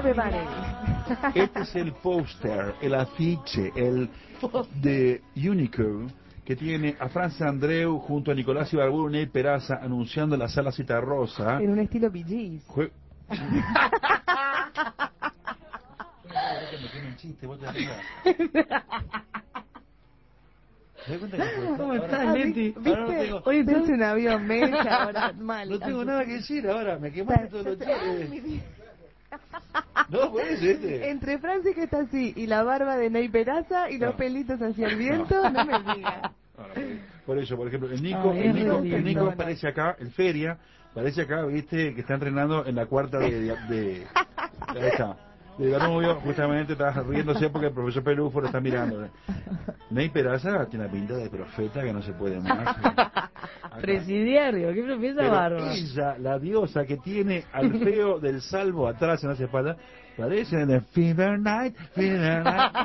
prepare. Este es el póster, el afiche, el de Unico, que tiene a Francis Andreu junto a Nicolás Ibarburu y Ney Peraza anunciando la Sala Citarrosa. En un estilo Bee Gees. ¿Cómo estás, Leti? ¿Viste? Hoy es un avión, mecha, ahora mal. No tengo nada que decir ahora, me quemaste todos los chistes. No, por eso, ¿viste? Entre Francis, que está así, y la barba de Ney Peraza, y los pelitos hacia el viento, no me digas. Por eso, por ejemplo, el Nico aparece acá, el Feria, aparece acá, viste, que está entrenando en la cuarta de ahí está. De Danubio, justamente estaba riéndose porque el profesor Pelufo lo está mirando. Ney Peraza tiene la pinta de profeta que no se puede más. Presidiario, qué profeta Pero bárbaro. ella, la diosa que tiene al feo del salvo atrás en las espaldas, parece en el Fever Night, Fever Night.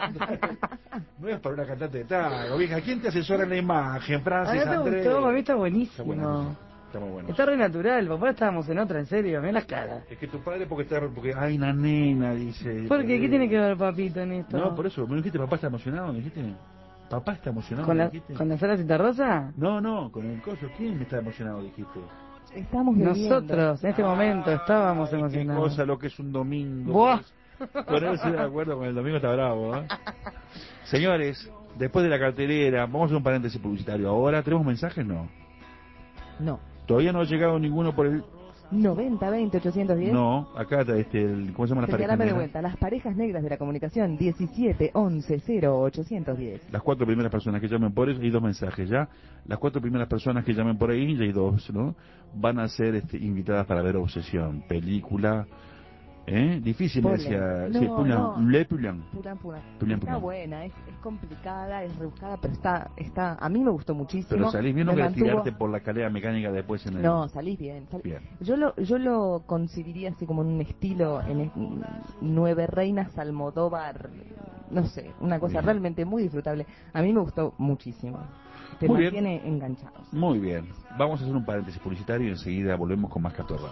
No es para una cantante de tango, vieja. ¿Quién te asesora en la imagen, Francis A mí me Andrés? gustó, a mí está Está buenísimo. bueno. Está muy bueno. Está re natural, papá, estábamos en otra, en serio, mirá las caras. Es que tu padre porque hay una nena, dice. ¿Por qué? ¿Qué tiene que ver papito en esto? No, por eso, me dijiste papá está emocionado, me dijiste. Papá está emocionado, ¿Con me la, dijiste. ¿Con la Sala Citarrosa? No, con el coso. ¿Quién está emocionado, dijiste? Estamos bebiendo. Nosotros, en este momento, estábamos Ay, emocionados. Qué cosa lo que es un domingo. ¡Buah! Ponerse de acuerdo con el domingo está bravo, ¿eh? Señores, después de la cartelera, vamos a hacer un paréntesis publicitario. Ahora, ¿tenemos mensajes? No. No. Todavía no ha llegado ninguno por el... 90 20 810. No, acá está ¿cómo se llama las parejas Señalame de negras? vuelta. Las parejas negras de la comunicación. 17 11 0 810. Las 4 primeras personas que llamen por eso, hay 2 mensajes ya. Las 4 primeras personas que llamen por ahí, ya hay 2, ¿no? Van a ser invitadas para ver Obsesión, película. Difícil, me decía. No, Sí, no. Le Pulan. Está buena, es complicada, es rebuscada, pero está a mí me gustó muchísimo. Pero salís bien, no me querés mantuvo... tirarte por la escalera mecánica después en el... No, salís bien. Bien. Yo lo consideraría así como en un estilo Nueve Reinas Almodóvar, no sé, una cosa Bien. realmente muy disfrutable. A mí me gustó muchísimo. Te Muy mantiene enganchados. Muy bien. Vamos a hacer un paréntesis publicitario y enseguida volvemos con más Catorra.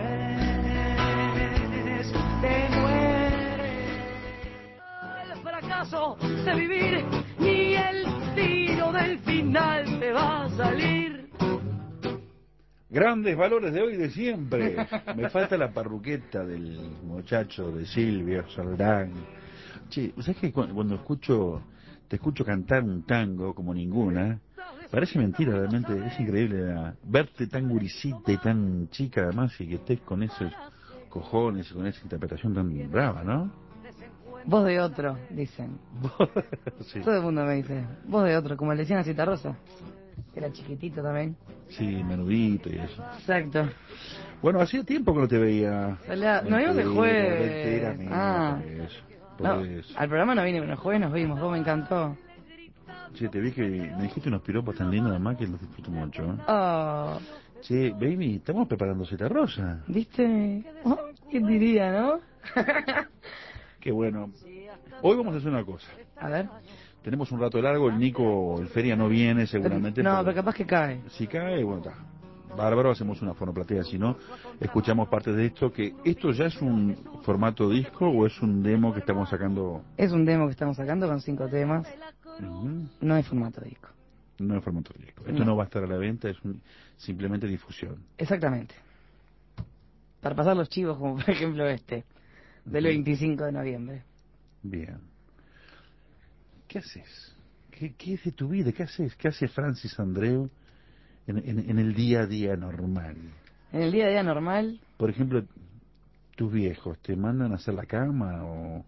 El fracaso de vivir ni el tiro del final te va a salir. Grandes valores de hoy y de siempre. Me falta la parruqueta del muchacho de Silvio Soldán. Che, ¿sabes que cuando te escucho cantar un tango como ninguna? Parece mentira, realmente. Es increíble verte tan gurisita y tan chica además y que estés con esos cojones y con esa interpretación tan brava, ¿no? Voz de otro, dicen. Sí. Todo el mundo me dice, voz de otro, como le decían a Citarrosa. Era chiquitito también. Sí, menudito y eso. Exacto. Bueno, hacía tiempo que no te veía. Nos vimos el jueves. Por eso. Al programa no vine, pero el jueves nos vimos. Vos me encantó. Che, te vi que me dijiste unos piropos tan lindos además que los disfruto mucho. Oh. Che, baby, estamos preparando Citarrosa. ¿Viste? Oh, ¿quién diría, no? Qué bueno. Hoy vamos a hacer una cosa. A ver. Tenemos un rato largo, el Nico, el Feria no viene seguramente. No, pero capaz que cae. Si cae, bueno, está. Bárbaro, hacemos una fonoplatea, si no, escuchamos parte de esto, que esto ya es un formato disco o es un demo que estamos sacando. Es un demo que estamos sacando con 5 temas. No es formato disco. No es formato disco. Esto no va a estar a la venta, es simplemente difusión. Exactamente. Para pasar los chivos, como por ejemplo del 25 de noviembre. Bien. ¿Qué haces? ¿Qué es de tu vida? ¿Qué haces? ¿Qué hace Francis Andreu en el día a día normal? En el día a día normal. Por ejemplo, tus viejos, ¿te mandan a hacer la cama o...?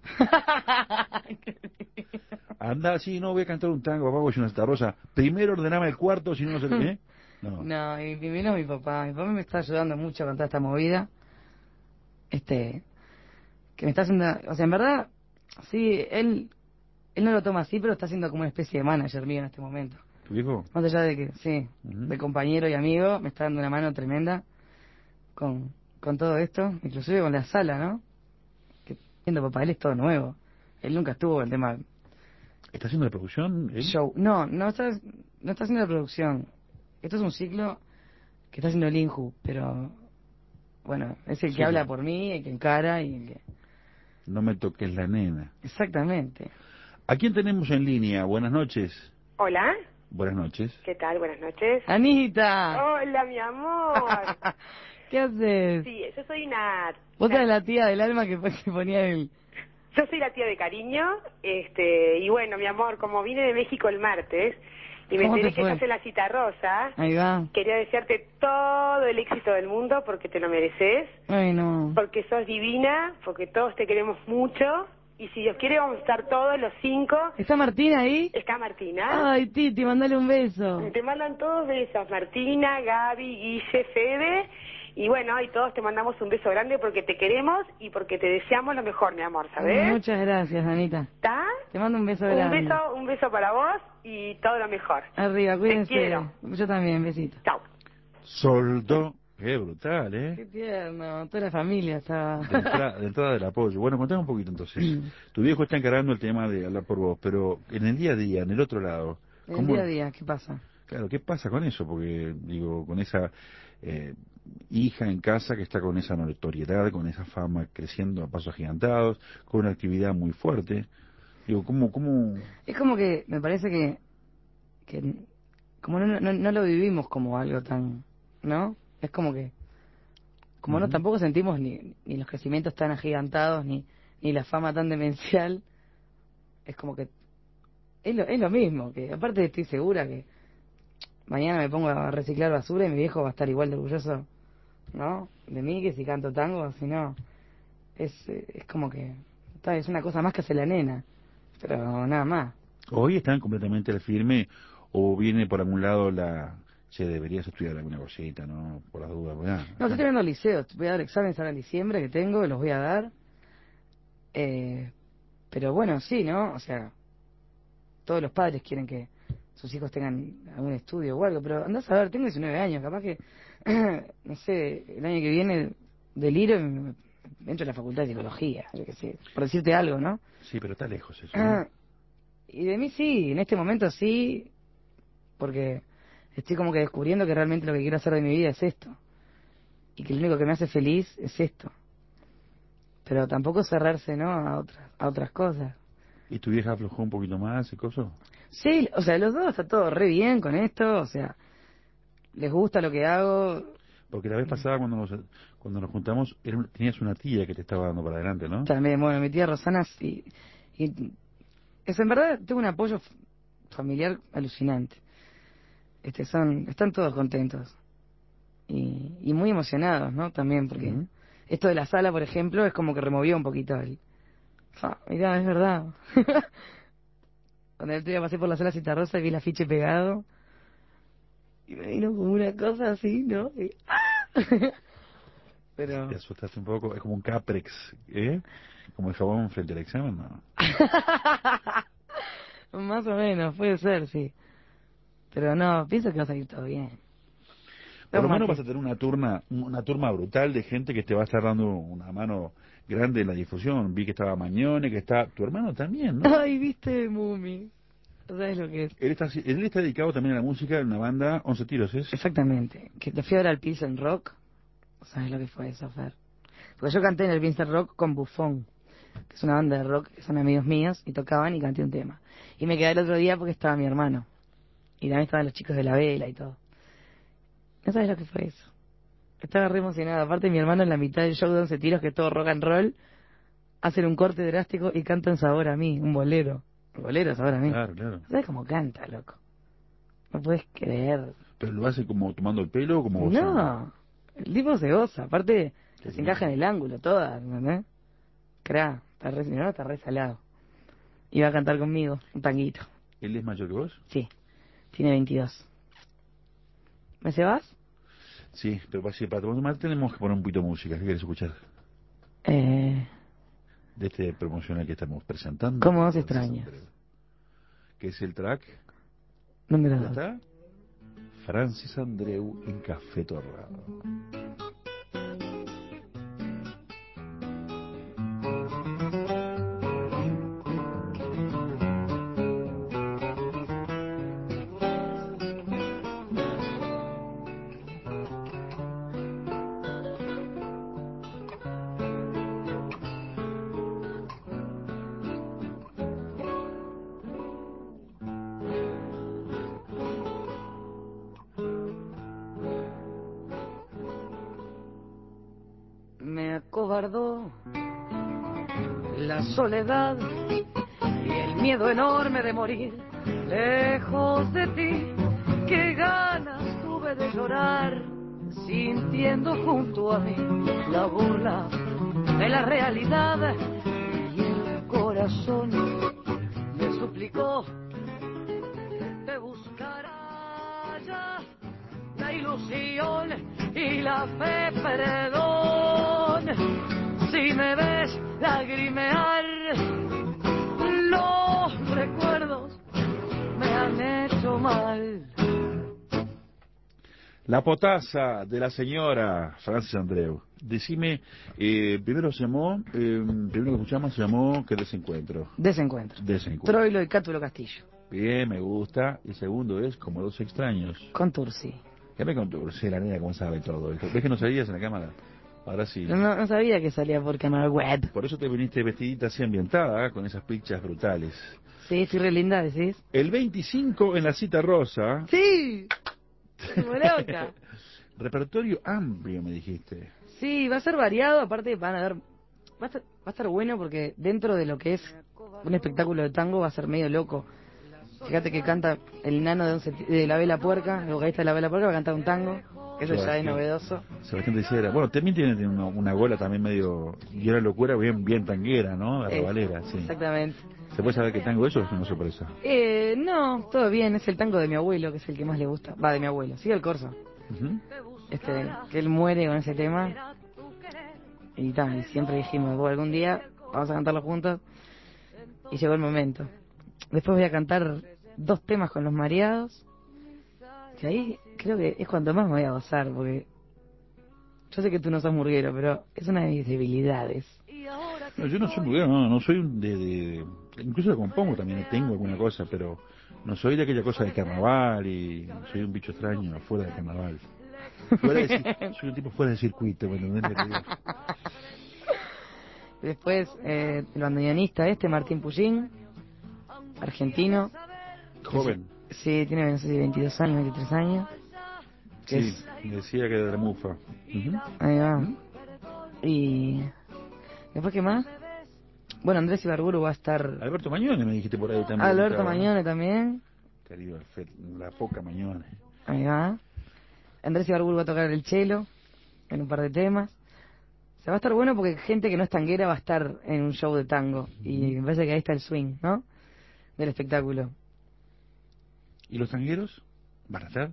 Anda, sí, no, voy a cantar un tango, papá, voy a hacer una Citarrosa. Primero ordename el cuarto, si no, no sé qué. No, y primero mi papá. Mi papá me está ayudando mucho con toda esta movida. Que me está haciendo... O sea, en verdad, sí, él no lo toma así, pero está haciendo como una especie de manager mío en este momento. ¿Tu viejo? Más allá de que, sí, de compañero y amigo, me está dando una mano tremenda con todo esto, inclusive con la sala, ¿no? Que viendo papá, él es todo nuevo. Él nunca estuvo en el tema... ¿Está haciendo la producción? Show. No está haciendo la producción. Esto es un ciclo que está haciendo el Inju, pero bueno, es el que habla por mí, el que encara y el que... No me toques la nena. Exactamente. ¿A quién tenemos en línea? Buenas noches. Hola, Buenas noches. ¿qué tal? Buenas noches. Anita. Hola, mi amor. ¿Qué haces? Sí, yo soy una... Vos sos la tía del alma que ponía el... Yo soy la tía de cariño, y bueno, mi amor, como vine de México el martes y me ¿Cómo te enteré que fue? estás en la cita rosa, Ahí va. quería desearte todo el éxito del mundo porque te lo mereces, Ay, no. porque sos divina, porque todos te queremos mucho y si Dios quiere vamos a estar todos los 5. ¿Está Martina ahí? Está Martina. Ay, Titi, mandale un beso. Te mandan todos besos, Martina, Gaby, Guille, Fede, y bueno, y todos te mandamos un beso grande porque te queremos y porque te deseamos lo mejor, mi amor, ¿sabes? Muchas gracias, Anita. ¿Está? Te mando un beso Un grande. beso para vos y todo lo mejor. Arriba, cuídense. Te quiero. Yo también, besito. Chao. Soldo. Qué brutal, Qué ¿eh? tierno, toda la familia estaba... De entrada del apoyo. Bueno, contame un poquito entonces. Tu viejo está encarando el tema de hablar por vos, pero en el día a día, en el otro lado, En el día a día, ¿qué pasa? Claro, ¿qué pasa con eso? Porque, digo, con esa hija en casa que está con esa notoriedad, con esa fama creciendo a pasos agigantados, con una actividad muy fuerte. Digo, ¿cómo? Es como que me parece que como no lo vivimos como algo tan, ¿no? Es como que, como no tampoco sentimos ni los crecimientos tan agigantados, ni la fama tan demencial, es como que es lo mismo, que aparte estoy segura que mañana me pongo a reciclar basura y mi viejo va a estar igual de orgulloso, ¿no? De mí que si canto tango, si no, es como que, es una cosa más que hace la nena, pero nada más. ¿Hoy están completamente al firme o viene por algún lado deberías estudiar alguna cosita, ¿no? Por las dudas, No, estoy terminando el liceo, voy a dar exámenes ahora en diciembre que tengo, los voy a dar. Pero bueno, sí, ¿no? O sea, todos los padres quieren que sus hijos tengan algún estudio o algo, pero andás a ver, tengo 19 años, capaz que, no sé, el año que viene deliro y me entro a la facultad de psicología, yo qué sé, por decirte algo, ¿no? Sí, pero está lejos eso, ¿no? Y de mí sí, en este momento sí, porque estoy como que descubriendo que realmente lo que quiero hacer de mi vida es esto. Y que lo único que me hace feliz es esto. Pero tampoco cerrarse, ¿no? A otras cosas. ¿Y tu vieja aflojó un poquito más y cosas? Sí, o sea, los dos está todo re bien con esto, o sea, les gusta lo que hago. Porque la vez pasada cuando nos juntamos tenías una tía que te estaba dando para adelante, ¿no? También, bueno, mi tía Rosana, sí, y eso, en verdad tengo un apoyo familiar alucinante. Están todos contentos y muy emocionados, ¿no? También, porque esto de la sala, por ejemplo, es como que removió un poquito mirá, es verdad. Cuando el otro día pasé por la sala Citarrosa y vi el afiche pegado y me vino como una cosa así, ¿no? Pero... Te asustaste un poco, es como un Caprex, ¿eh? Como el jabón frente al examen, ¿no? Más o menos, puede ser, sí. Pero no, pienso que va a salir todo bien. Por lo menos vas a tener una turma brutal de gente que te va a estar dando una mano grande en la difusión. Vi que estaba Mañone, que está tu hermano también, ¿no? Ay, viste, Mumi. ¿Sabes lo que es? Él está dedicado también a la música en una banda 11 tiros, ¿es? Exactamente. Que te fui a ver al Pilsen Rock. ¿Sabes lo que fue eso, Fer? Porque yo canté en el Pilsen Rock con Buffon, que es una banda de rock, que son amigos míos, y tocaban y canté un tema. Y me quedé el otro día porque estaba mi hermano. Y también estaban los chicos de la vela y todo. ¿No sabes lo que fue eso? Estaba re emocionada. Aparte, mi hermano en la mitad del show de 11 tiros, que es todo rock and roll, hacen un corte drástico y cantan Sabor a mí, un bolero. El bolero Sabor a mí. Claro, claro. ¿Sabes cómo canta, loco? No puedes creer. ¿Pero lo hace como tomando el pelo o como No, gozando? el tipo se goza. Aparte, Qué se encaja en el ángulo, todas, ¿entendés? Está re salado. Iba a cantar conmigo, un tanguito. ¿Él es mayor que vos? Sí, tiene 22. ¿Me cebas? Sí, pero para tomar tenemos que poner un poquito de música. ¿Qué quieres escuchar? Eh... De este promocional que estamos presentando. ¿Cómo os extrañas? Que es el track. Número ¿Ya 2. está? Francis Andreu en Café Torrado. acobardó la soledad y el miedo enorme de morir lejos de ti. Qué ganas tuve de llorar, sintiendo junto a mí la burla de la realidad, y el corazón me suplicó que te buscara ya la ilusión y la fe. Perdón si me ves lagrimear, los recuerdos me han hecho mal. La potasa de la señora Francis Andreu. Decime, primero que escuchamos se llamó ¿Qué desencuentro? Desencuentro. Desencuentro. Troilo y Cátulo Castillo. Bien, me gusta. Y segundo es Como dos extraños. Con Tursi. ¿Qué me contó? Sí, la nena cómo sabe todo. ¿Ves que no sabías en la cámara? Ahora sí. No sabía que salía por cámara web. Por eso te viniste vestidita así ambientada, con esas pichas brutales. Sí, estoy re linda, decís. El 25 en la cita rosa. Sí. Como loca. Repertorio amplio, me dijiste. Sí, va a ser variado, aparte van a ver, va a estar bueno porque dentro de lo que es un espectáculo de tango va a ser medio loco. Fíjate que canta el nano de la Vela Puerca, el vocalista de la Vela Puerca va a cantar un tango, que eso ya es novedoso. Sebastián Teixeira. Bueno, también tiene una gola también medio, y una locura bien tanguera, ¿no? Arrabalera, sí. Exactamente. ¿Se puede saber qué tango es o es una sorpresa? No, todo bien, es el tango de mi abuelo, que es el que más le gusta. Va, de mi abuelo, sigue el corso. Uh-huh. Que él muere con ese tema. Y tal, y siempre dijimos, bueno, algún día vamos a cantarlo juntos. Y llegó el momento. Después voy a cantar 2 temas con los mareados. Que ahí creo que es cuando más me voy a gozar, porque yo sé que tú no sos murguero, pero es una de mis debilidades. No, yo no soy murguero, no soy incluso lo compongo también, tengo alguna cosa, pero no soy de aquella cosa de carnaval y soy un bicho extraño fuera del carnaval. Soy un tipo fuera del circuito, ¿me entendés? Después, el bandoneonista Martín Pullín, argentino. Joven. Sí, tiene no sé, 22 años, 23 años. Sí, me decía que era de la Mufa. Uh-huh. Ahí va. Uh-huh. Y después, ¿qué más? Bueno, Andrés Ibarburu va a estar... Alberto Mañone, me dijiste por ahí también. Alberto Mañone también. Querido, la poca Mañone. Ahí va. Andrés Ibarburu va a tocar el cello en un par de temas. O sea, va a estar bueno porque gente que no es tanguera va a estar en un show de tango. Y me parece que ahí está el swing, ¿no? Del espectáculo. ¿Y los tangueros? ¿Van a estar?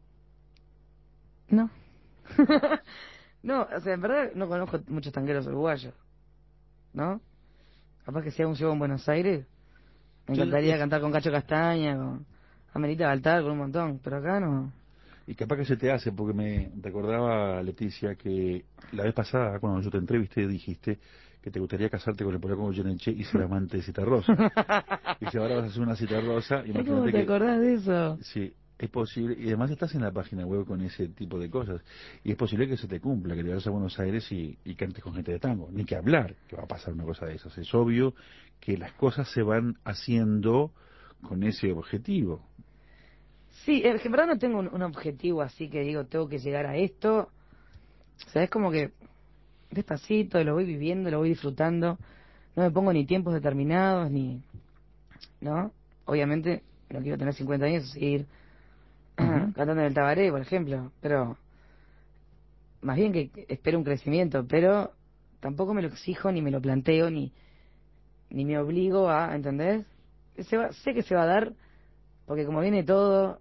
No. No, o sea, en verdad no conozco muchos tangueros uruguayos, ¿no? Capaz que sea un show en Buenos Aires. Me encantaría cantar con Cacho Castaña, con Amelita Baltar, con un montón. Pero acá no. Y capaz que se te hace, porque me recordaba, Leticia, que la vez pasada, cuando yo te entrevisté, dijiste que te gustaría casarte con el polaco Goyeneche y ser amante de Cita Rosa. Y si ahora vas a hacer una Cita Rosa, ¿Cómo te acordás de eso? Sí, es posible, y además estás en la página web con ese tipo de cosas, y es posible que se te cumpla, que te vayas a Buenos Aires y cantes con gente de tango, ni que hablar que va a pasar una cosa de esas. Es obvio que las cosas se van haciendo con ese objetivo. Sí, en verdad no tengo un objetivo así que digo, tengo que llegar a esto. O sea, es como que despacito, lo voy viviendo, lo voy disfrutando. No me pongo ni tiempos determinados, ni... ¿no? Obviamente, no quiero tener 50 años y seguir cantando en el Tabaré, por ejemplo. Pero, más bien que espero un crecimiento, pero tampoco me lo exijo, ni me lo planteo, ni me obligo a, ¿entendés? Sé que se va a dar, porque como viene todo,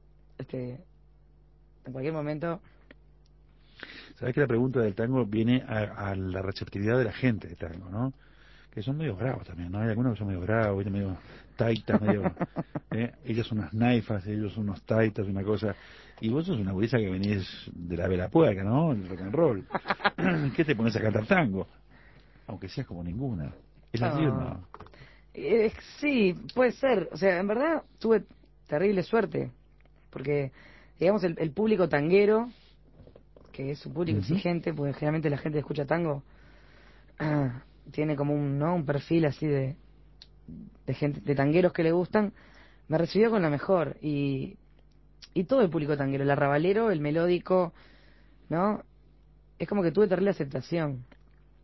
en cualquier momento... Sabés que la pregunta del tango viene a la receptividad de la gente de tango, ¿no? Que son medio bravos también, ¿no? Hay algunos que son medio bravos, medio taitas, medio... ellos son unas naifas, ellos son unos taitas, una cosa... Y vos sos una gurisa que venís de la Vela Puerca, ¿no? El rock and roll. ¿Qué te pones a cantar tango? Aunque seas como ninguna. ¿Es así o no? Sí, puede ser. O sea, en verdad tuve terrible suerte. Porque, digamos, el público tanguero, que es un público exigente, porque generalmente la gente que escucha tango tiene como un perfil así de gente, de tangueros que le gustan, me recibió con la mejor. Y todo el público tanguero, el arrabalero, el melódico, ¿no? Es como que tuve terrible aceptación.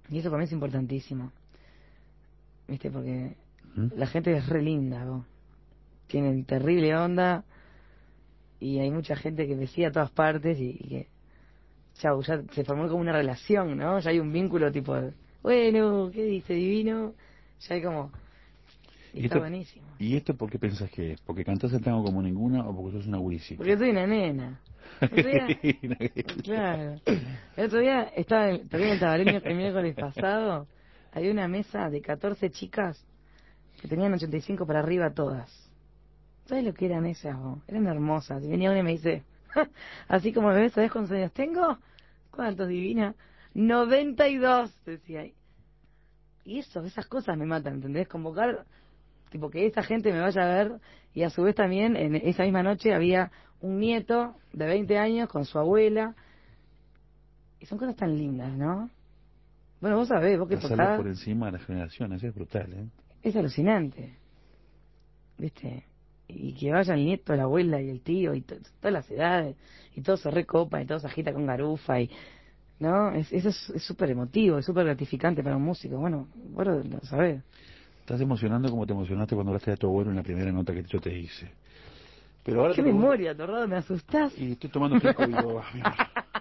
Y eso para mí es importantísimo. ¿Viste? Porque ¿Mm? la gente es re linda, ¿no? Tienen terrible onda y hay mucha gente que me sigue a todas partes y que chau, ya se formó como una relación, ¿no? Ya hay un vínculo tipo, bueno, ¿qué dice divino? Ya hay como... Y está buenísimo. ¿Y esto por qué pensás que es? ¿Porque cantás el tango como ninguna o porque sos una gurisita? Porque soy una nena. El otro día, claro. El otro día estaba también en el Tabaré el miércoles pasado. Había una mesa de 14 chicas que tenían 85 para arriba todas. ¿Sabes lo que eran esas, vos? Eran hermosas. Y venía una y me dice, así como me ves, ¿sabes cuántos años tengo? ¿Cuántos, divina? 92, decía. Y eso, esas cosas me matan, ¿entendés? Convocar, tipo, que esa gente me vaya a ver. Y a su vez también, en esa misma noche había un nieto de 20 años con su abuela. Y son cosas tan lindas, ¿no? Bueno, vos sabés, vos que Pasarle tocás, por encima de las generaciones, es brutal, ¿eh? es alucinante, ¿viste? Y que vaya el nieto, la abuela y el tío y todas las edades, y todo se recopa, y todo se agita con garufa, y ¿no? Eso es súper emotivo, es súper gratificante para un músico. Bueno, vos lo sabés. Estás emocionando como te emocionaste cuando hablaste de tu abuelo en la primera nota que yo te hice. Pero ahora ¿Qué te pregunto... memoria, Torrado? ¿Me asustás? Y estoy tomando ginkgo biloba, mira.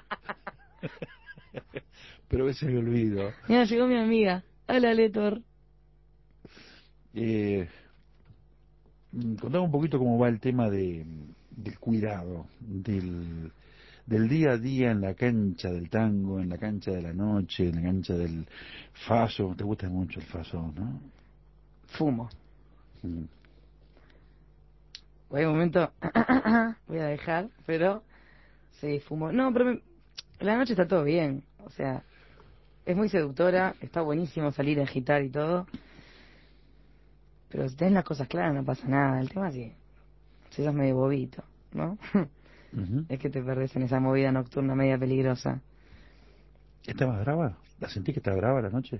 Pero a veces me olvido. Mira, llegó mi amiga. Hola, Letor. Eh, Contame un poquito cómo va el tema del cuidado, del día a día en la cancha del tango, en la cancha de la noche, en la cancha del faso. Te gusta mucho el faso, ¿no? Fumo. Mm. Hay un momento, voy a dejar, pero sí, fumo. No, pero la noche está todo bien. O sea, es muy seductora, está buenísimo salir a agitar y todo. Pero si tenés las cosas claras no pasa nada. El tema es que si sos medio bobito, ¿no? Ujú. Es que te perdés en esa movida nocturna media peligrosa. ¿Está más brava? ¿La sentí que está brava la noche?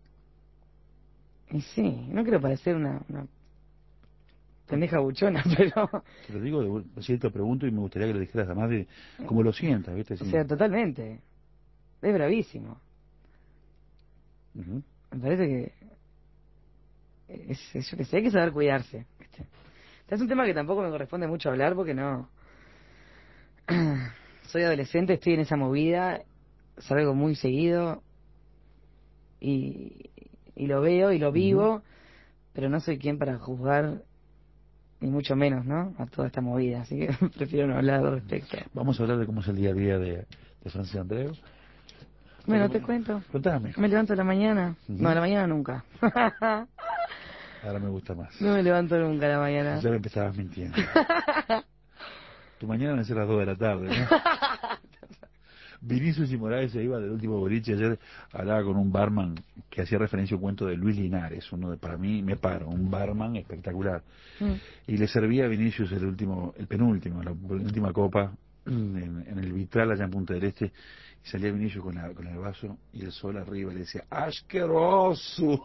Y sí, no quiero parecer una pendeja buchona, pero... Te lo digo, si te lo pregunto y me gustaría que lo dijeras además de cómo lo sientas, ¿viste? O Sí. sea, totalmente. Es bravísimo. Ujú. Me parece que... yo que sé, hay que saber cuidarse. ¿Viste? Es un tema que tampoco me corresponde mucho hablar porque no... Soy adolescente, estoy en esa movida, salgo muy seguido y, y lo veo y lo Ujú. vivo, pero no soy quien para juzgar, ni mucho menos, ¿no? A toda esta movida, así que prefiero no hablar al respecto. Vamos a hablar de cómo es el día a día de Francis Andreu. Bueno, te cuento. Contame. Me levanto a la mañana. Ujú. No, a la mañana nunca. Ahora me gusta más. No me levanto nunca a la mañana. Ya me empezabas mintiendo. Tu mañana van a ser las 2 de la tarde, ¿no? Vinicius y Morales se iba del último boliche. Ayer hablaba con un barman que hacía referencia a un cuento de Luis Linares, uno de, para mí, me paro, un barman espectacular. Mm. Y le servía a Vinicius el penúltimo, la última copa, en el vitral allá en Punta del Este. Y salía Vinicius con el vaso y el sol arriba y le decía, ¡asqueroso!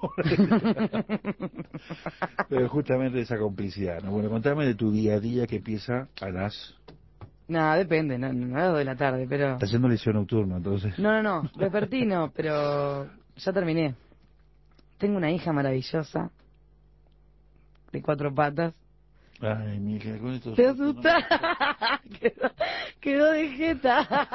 Pero justamente esa complicidad, ¿no? Bueno, contame de tu día a día que empieza a las... No, depende, no a las 2 de la tarde, pero... Estás haciendo liceo nocturno, entonces... No, vespertino, pero ya terminé. Tengo una hija maravillosa, de 4 patas. Ay, mi hija, con esto... ¿Te asusta? quedó de jeta.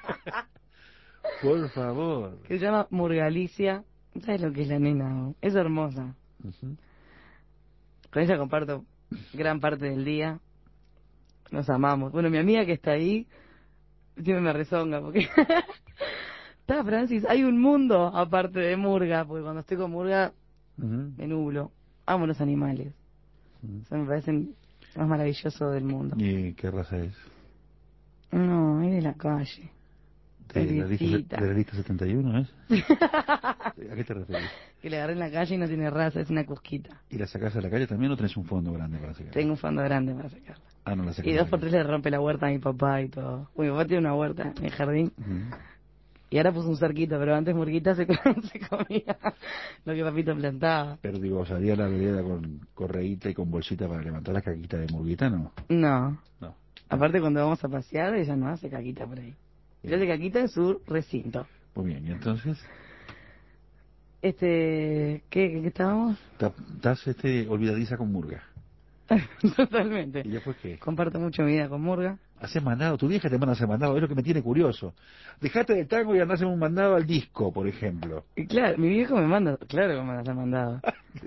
Por favor. Que se llama Murgalicia. ¿Sabes lo que es la nena? ¿No? Es hermosa. Ujú. Con ella comparto gran parte del día. Nos amamos. Bueno, mi amiga que está ahí siempre me rezonga porque... Está, Francis, hay un mundo aparte de Murga, porque cuando estoy con Murga Ujú. me nublo. Amo los animales. Ujú. O sea, me parecen lo más maravilloso del mundo. ¿Y qué raza es? No, es de la calle. ¿De la lista, Felicita. de la lista 71 es? ¿A qué te referís? Que le agarré en la calle y no tiene raza, es una cusquita. ¿Y la sacás a la calle también o tenés un fondo grande para sacarla? Tengo un fondo grande para sacarla. Ah, no la sacás Y a 2 la por calle. 3 le rompe la huerta a mi papá y todo. Uy, mi papá tiene una huerta en el jardín. Ujú. Y ahora puso un cerquito, pero antes Murguita se comía lo que papito plantaba. Pero digo, ¿salía a la vereda con correíta y con bolsita para levantar la caquita de murguita? No. No. No. Aparte, cuando vamos a pasear, ella no hace caquita por ahí. Ella hace caquita en su recinto. Muy bien, ¿y entonces? ¿Qué estábamos? Estás olvidadiza con Murga. Totalmente. ¿Y después qué? Comparto mucho mi vida con Murga. Haces mandado, tu vieja te manda a hacer mandado, es lo que me tiene curioso. Dejate del tango y andás en un mandado al disco, por ejemplo. Y claro, mi viejo me manda, claro que me manda mandado.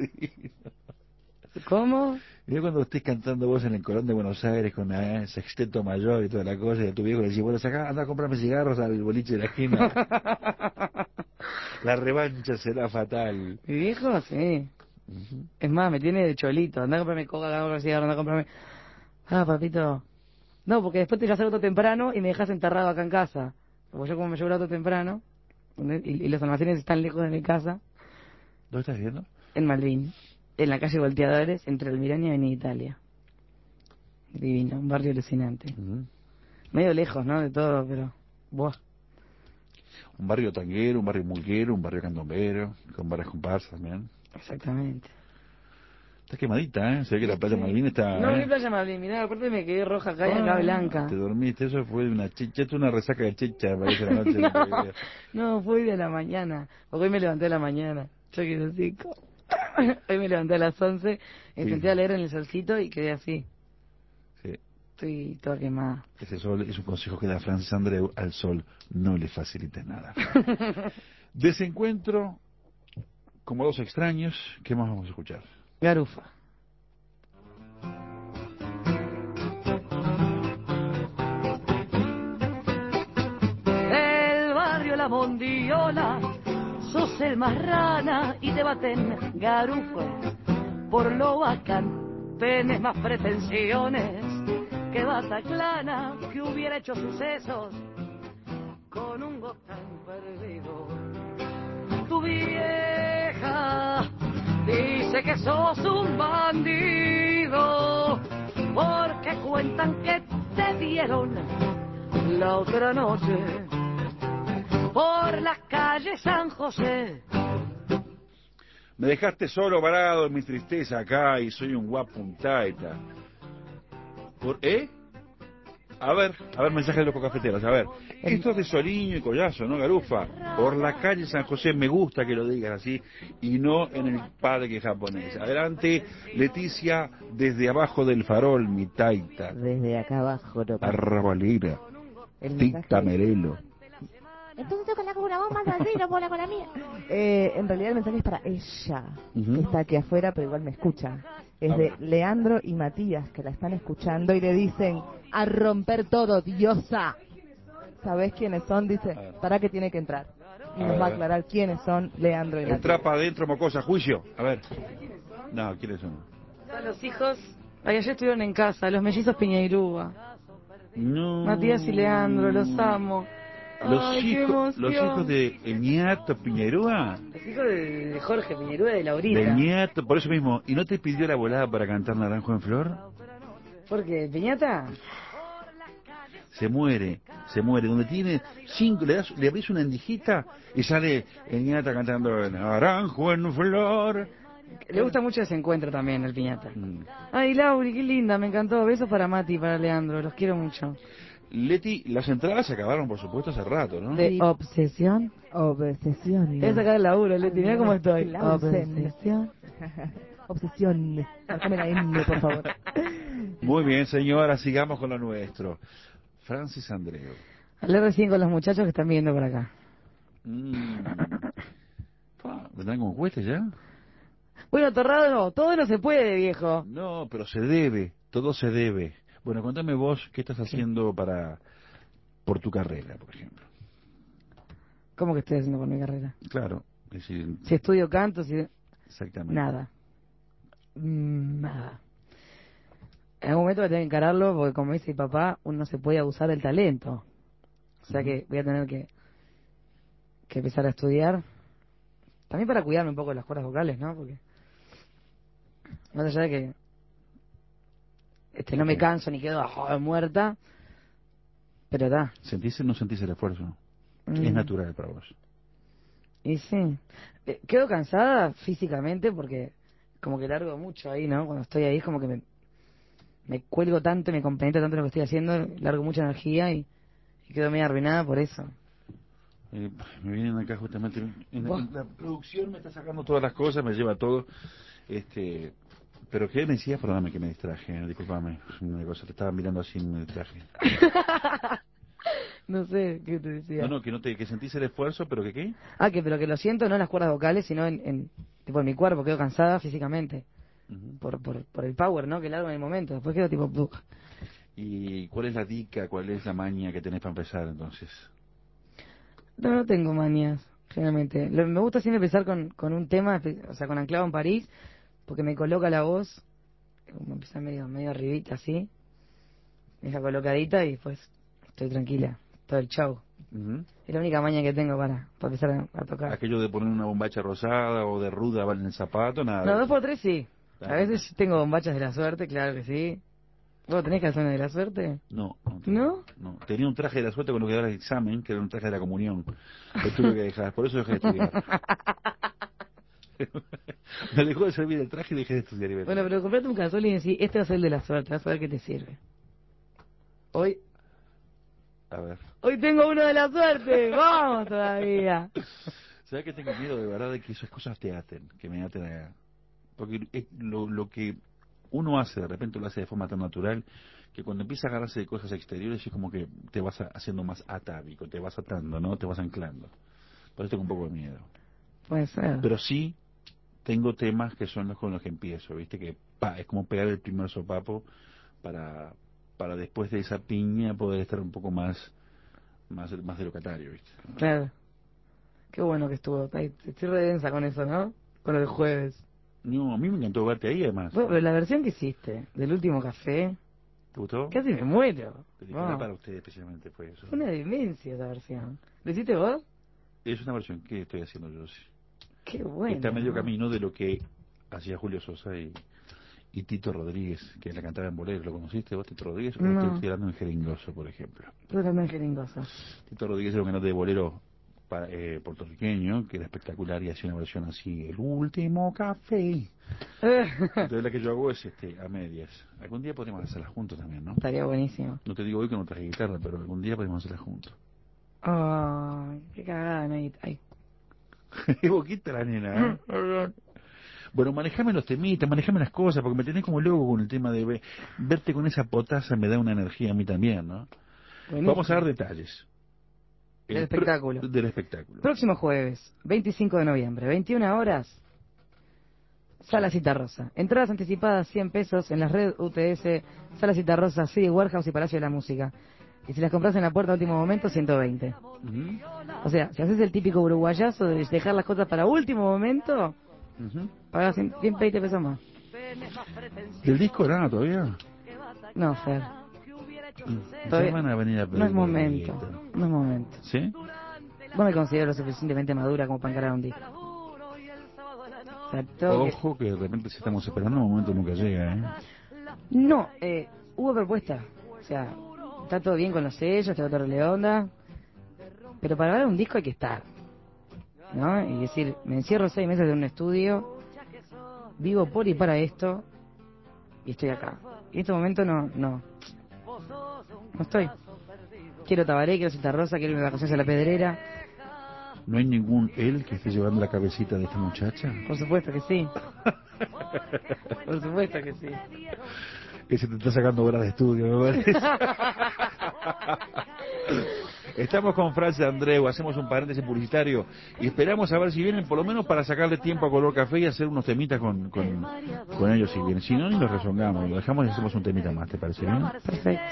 ¿Cómo? Yo cuando estés cantando vos en el Colón de Buenos Aires con sexteto mayor y toda la cosa, y a tu viejo le decís, bueno, saca, anda a comprarme cigarros al boliche de la esquina. La revancha será fatal. Mi viejo, sí. Uh-huh. Es más, me tiene de cholito. Anda a comprarme coca, anda a comprarme cigarro, anda a comprarme... Ah, papito. No, porque después te llevas el auto temprano y me dejas enterrado acá en casa. Porque yo como me llevo el auto temprano, y los almacenes están lejos de mi casa, ¿Dónde estás viendo? en Malvin, en la calle Volteadores, entre Almirón y Avenida Italia. Divino, un barrio alucinante. Uh-huh. Medio lejos, ¿no? De todo, pero... Buah. Un barrio tanguero, un barrio mulguero, un barrio candombero, con varias comparsas también. Exactamente. Está quemadita, ¿eh? Se ve que la playa Malvin está... No, ¿qué playa Malvin? Mirá, aparte me quedé roja acá y acá blanca. Te dormiste, eso fue una chicha, una resaca de chicha, me parece, la noche. No, fue hoy de la mañana, porque hoy me levanté a la mañana. Yo quiero decir, hoy me levanté a las 11, me senté a leer en el solcito y quedé así. Sí. Estoy toda quemada. Ese sol es un consejo que da Francis Andreu al sol, no le facilites nada. Desencuentro, como dos extraños, ¿qué más vamos a escuchar? Garufa. El barrio La Mondiola, sos el más rana y te baten garufa. Por lo bacán, tenés más pretensiones que Bataclana, que hubiera hecho sucesos con un gotán perdido. Tu vieja dice que sos un bandido, porque cuentan que te dieron la otra noche por la calle San José. Me dejaste solo varado en mi tristeza acá y soy un guapuntaita. A ver, mensaje de los cafeteros, a ver. Esto es de Soliño y Collazo, ¿no, Garufa? Por la calle San José, me gusta que lo digas así, y no en el parque japonés. Adelante, Leticia, desde abajo del farol, mi taita. Desde acá abajo, no. Arrabalera, El Tita mensaje... Merelo. Entonces toca la con una voz más así, no puedo con la mía. En realidad el mensaje es para ella, que está aquí afuera, pero igual me escucha. Es de Leandro y Matías, que la están escuchando y le dicen, a romper todo, diosa. ¿Sabés quiénes son? Dice, para que tiene que entrar. Y nos va a aclarar quiénes son Leandro y Matías. Entra para adentro, mocosa, juicio. A ver. No, ¿quiénes son? Son los hijos, ayer estuvieron en casa, los mellizos Piñeirúa. No. Matías y Leandro, los amo. Ay, Los hijos de el nieto Piñerúa. Los hijos de Jorge Piñerúa y de Laurita. Del nieto, por eso mismo. ¿Y no te pidió la volada para cantar Naranjo en Flor? ¿Por qué? ¿Piñata? Se muere. Donde tiene 5, le abrís una endijita y sale el nieta cantando Naranjo en Flor. Le gusta mucho ese encuentro también, el Piñata. Ay, Lauri, qué linda, me encantó. Besos para Mati y para Leandro, los quiero mucho. Leti, las entradas se acabaron, por supuesto, hace rato, ¿no? ¿De obsesión? Obsesión. Es sacar el laburo, Leti, mira cómo estoy. Obsesión. Obsesión. Marcame la N, por favor. Muy bien, señora, sigamos con lo nuestro. Francis Andreu. Hablé recién con los muchachos que están viendo por acá. ¿Vendrán con cuestas ya? Bueno, Torrado, todo no se puede, viejo. No, pero se debe, todo se debe. Bueno, contame vos, ¿qué estás haciendo por tu carrera, por ejemplo? ¿Cómo que estoy haciendo por mi carrera? Claro, es decir... Si estudio canto, si... Exactamente. Nada. Nada. En algún momento voy a tener que encararlo porque, como dice mi papá, uno no se puede abusar del talento. O sea que voy a tener que empezar a estudiar. También para cuidarme un poco de las cuerdas vocales, ¿no? Porque más allá de que no me canso ni quedo muerta, pero da. ¿Sentís o no sentís el esfuerzo? Es natural para vos. Y sí. Quedo cansada físicamente porque como que largo mucho ahí, ¿no? Cuando estoy ahí es como que me cuelgo tanto, me compenetra tanto en lo que estoy haciendo, largo mucha energía y quedo medio arruinada por eso. Me vienen acá justamente la producción me está sacando todas las cosas, me lleva todo. Pero ¿qué me decías? Perdóname que me distraje, discúlpame. Una cosa, te estaba mirando así y me distraje. No sé, ¿qué te decía? No, que sentís el esfuerzo, pero que ¿qué? Pero que lo siento no en las cuerdas vocales, sino tipo en mi cuerpo, quedo cansada físicamente. Por el power, ¿no? Que largo en el momento. Después quedo tipo... ¿Y cuál es la dica, cuál es la maña que tenés para empezar entonces? No tengo manías, generalmente. Me gusta siempre empezar con un tema, o sea, con Anclado en París, porque me coloca la voz, como empieza medio arribita así, me deja colocadita y después estoy tranquila, todo el show. Es la única maña que tengo para empezar a tocar. Aquello de poner una bombacha rosada o de ruda en el zapato, nada. No, 2x3 sí. A veces tengo bombachas de la suerte, claro que sí. ¿Vos tenés calzones de la suerte? No. ¿No? No. Tenía un traje de la suerte cuando quedaba el examen, que era un traje de la comunión. Lo tuve que dejar, por eso dejé de estudiar. Me dejó de servir el traje y dejé de estudiar. Bueno, pero comprate un calzón y decís, este va a ser el de la suerte, vas a ver qué te sirve. A ver. Hoy tengo uno de la suerte, vamos todavía. ¿Sabes que tengo miedo de verdad de que esas cosas te aten, que me aten a... Porque lo que uno hace, de repente lo hace de forma tan natural, que cuando empieza a agarrarse de cosas exteriores es como que te vas haciendo más atávico, te vas atando, ¿no? Te vas anclando. Por eso tengo un poco de miedo. Puede ser. Pero sí tengo temas que son los con los que empiezo, ¿viste? Que es como pegar el primer sopapo para después de esa piña poder estar un poco más de locatario, ¿viste? Claro. Qué bueno que estuvo. Estoy re densa con eso, ¿no? Con el jueves. No, a mí me encantó verte ahí, además. Bueno, pero la versión que hiciste del último café... ¿Te gustó? Casi me muero. Era para usted especialmente, fue eso. Fue una demencia esa versión. ¿Lo hiciste vos? Es una versión que estoy haciendo yo, sí. Qué bueno. Está medio camino de lo que hacía Julio Sosa y Tito Rodríguez, que la cantaba en bolero. ¿Lo conociste vos, Tito Rodríguez? No. O estoy hablando en jeringoso, por ejemplo. Pero también jeringoso. Tito Rodríguez era un cantante de bolero puertorriqueño, que era espectacular y hacía una versión así, el último café. Entonces la que yo hago es a medias. Algún día podríamos hacerla juntos también, ¿no? Estaría buenísimo. No te digo hoy que no traje guitarra, pero algún día podemos hacerla juntos. Ay, qué cagada, no hay. Qué boquita la nena, ¿eh? Bueno, manejame los temitas, manejame las cosas, porque me tenés como loco con el tema de verte con esa potasa me da una energía a mí también, ¿no? Buenísimo. Vamos a dar detalles. Del espectáculo. Del espectáculo. Próximo jueves, 25 de noviembre, 21 horas, Sala Citarrosa. Entradas anticipadas 100 pesos en la red UTS, Sala Citarrosa, City Warehouse y Palacio de la Música. Y si las compras en la puerta a último momento, 120. O sea, si haces el típico uruguayazo de dejar las cosas para último momento, pagas 120 pesos más. ¿Del disco nada todavía? No, Fer. Todavía van a venir a pedir no es momento. No es momento. ¿Sí? No me considero lo suficientemente madura como para encarar un disco. O sea, Ojo que de repente si estamos esperando un momento nunca llega, ¿eh? No, hubo propuesta. O sea, está todo bien con los sellos, está todo re onda. Pero para grabar un disco hay que estar, ¿no? Y decir, me encierro 6 meses en un estudio, vivo por y para esto, y estoy acá. Y en este momento no estoy. Quiero Tabaré, quiero Citarrosa, quiero irme de vacaciones a la Pedrera. ¿No hay ningún él que esté llevando la cabecita de esta muchacha? Por supuesto que sí. Por supuesto que sí. Ese te está sacando horas de estudio, me parece. Estamos con Francia Andreu, hacemos un paréntesis publicitario y esperamos a ver si vienen, por lo menos para sacarle tiempo a Color Café y hacer unos temitas con ellos si vienen. Si no, ni los rezongamos, lo dejamos y hacemos un temita más, ¿te parece bien? Perfecto.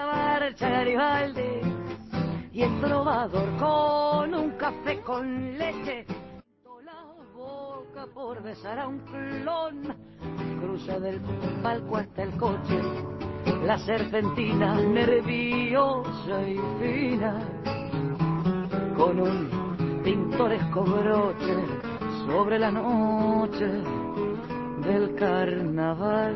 Y el trovador con un café con leche, la boca por besar a un clon, cruza del palco hasta el coche, la serpentina nerviosa y fina, con un pintoresco broche sobre la noche del carnaval.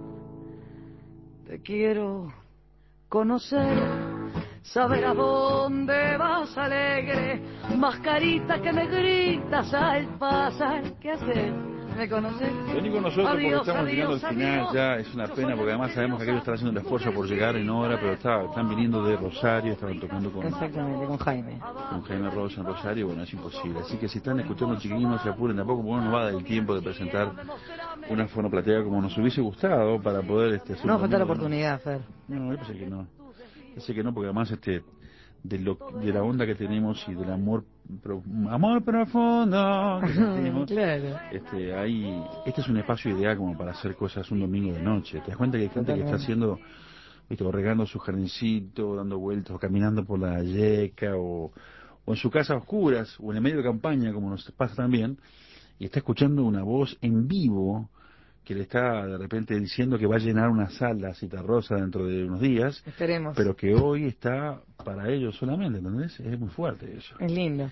Te quiero conocer, saber a dónde vas alegre, mascarita que me gritas al pasar, ¿qué haces? ¿Me conoces? Vení con nosotros porque Adiós, estamos llegando al adiós, final adiós. ya, es una pena porque además sabemos que aquellos están haciendo el esfuerzo por llegar en hora, pero están viniendo de Rosario, estaban tocando Exactamente, con Jaime. con Jaime Rosa en Rosario, bueno, es imposible. Así que si están escuchando chiquillos no se apuren tampoco, porque no nos va a dar el tiempo de presentar una fonoplatea como nos hubiese gustado para poder hacer No falta la un domingo, oportunidad, Fer. No, yo pensé que no. Pensé que no, porque además de la onda que tenemos y del amor profundo que sentimos, Claro. este es un espacio ideal como para hacer cosas un domingo de noche. Te das cuenta que hay gente que está haciendo, viste, o regando su jardincito, dando vueltas, o caminando por la yeca, o en su casa a oscuras, o en el medio de campaña, como nos pasa también, y está escuchando una voz en vivo que le está de repente diciendo que va a llenar una sala Citarrosa dentro de unos días, Esperemos. pero que hoy está para ellos solamente, ¿entendés? Es muy fuerte eso. Es lindo.